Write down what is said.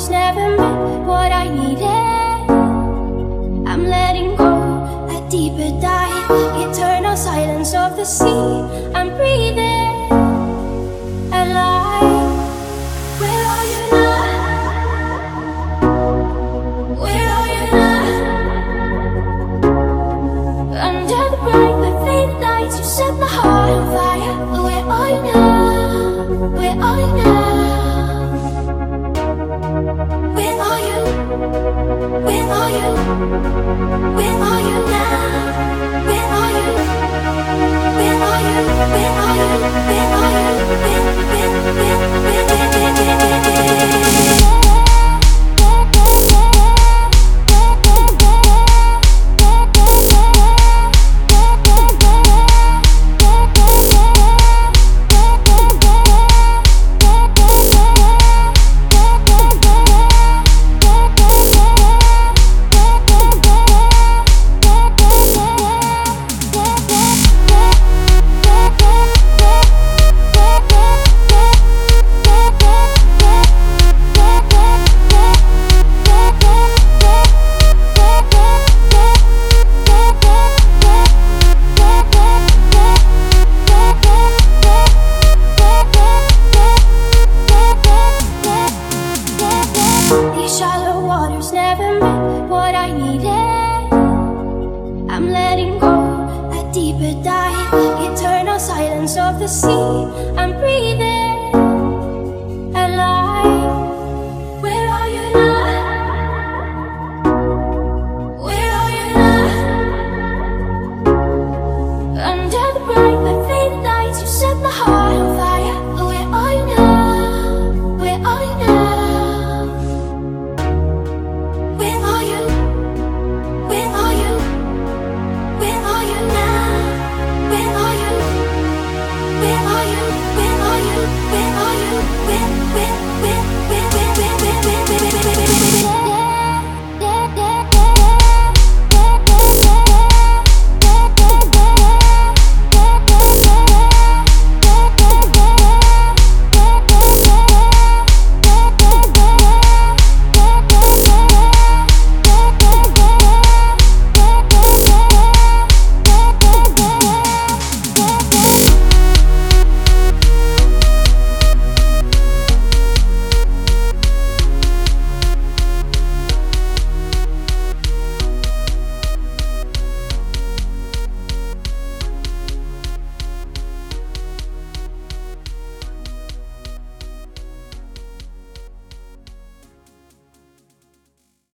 was never meant what I needed. I'm letting go, a deeper dive, eternal silence of the sea. I'm breathing alive. Where are you now? Where are you now? Under the bright but faded lights, you set my heart on fire. Where are you now? Where are you now? Where are you? Where are you? Where are you now? Where are you? Where are you? Where are you? Where are you? Where